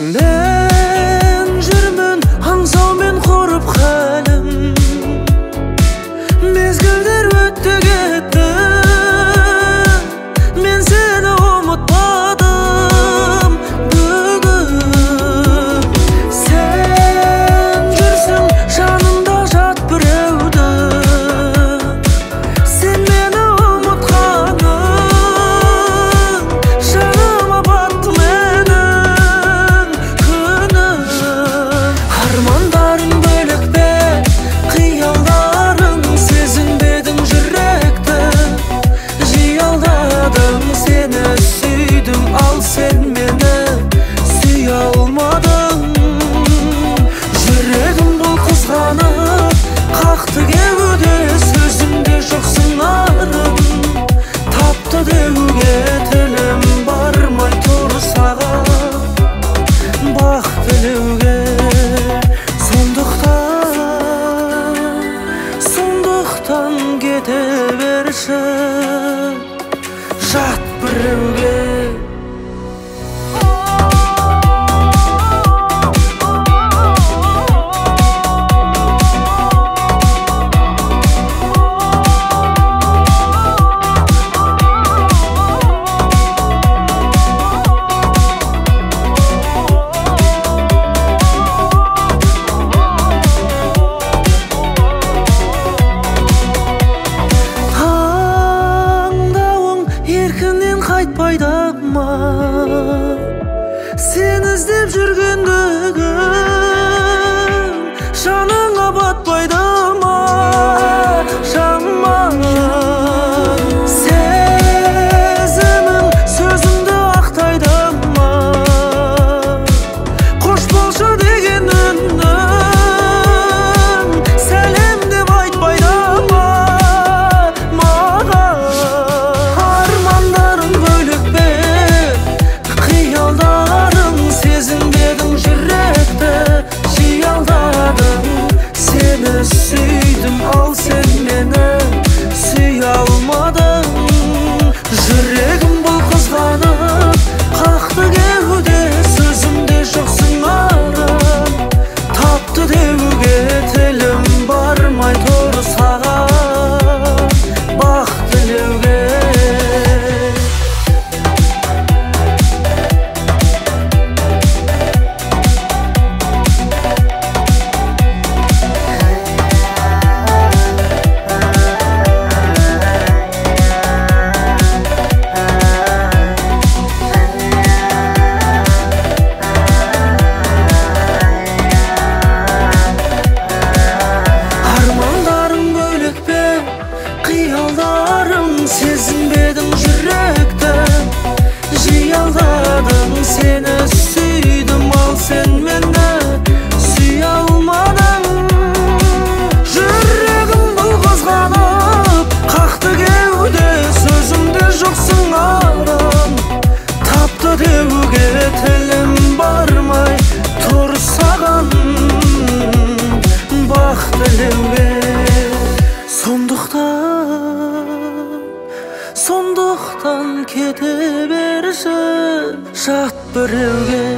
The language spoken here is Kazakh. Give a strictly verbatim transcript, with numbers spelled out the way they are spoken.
мен жүрмін аңсаумен құрып хәлім, мезгілдер өтті кетті, мен сені ұмытпадым бүгін. Сен жүрсің жанымда жат біреуді, сен мені ұмытқаның жаныма батты менің күнім. Армандарың бөлек пе, қиялдарың, сезінбедің жүректі, жиі алдадым сені сүйдім, ал сен мені сүйе алмадың. Жүрегім бұл қызғанып қақты кеуде, сөзімде жоқсың арым, тапты деуге тілім бармай тұр саған бақ тілеуге. Сондықтан, сондықтан кете берші жат біреуге. Еркінен қайтпайды ма, сен іздеп жүргендігім жаныңа батпайды ма, жаныма. Сезімің сөзімді ақтайды ма, қош болшы деген үнім сәлем деп айтпайды ма маған. Армандарың бөлек пе, қиялдарың, сезінбедің жүректі, жиі алдадың сені сүйдім, ал сен мені сүйе алмадың. Жүрегім бұл қызғанып қақты кеуде, сөзімде жоқсың арым, тапты деуге тілім бармай тұр саған бақ тілеуге. Армандарың бөлек пе, қиялдарың, сезінбедің жүректі, жиі алдадың сені сүйдім, ал сен мені сүйе алмадың. Жүрегім бұл қызғанып қақты кеуде, сөзімде жоқсың арым, тапты деуге тілім бармай тұр саған бақ тілеуге. Сондықтан, сондықтан кете берші жат біреуге.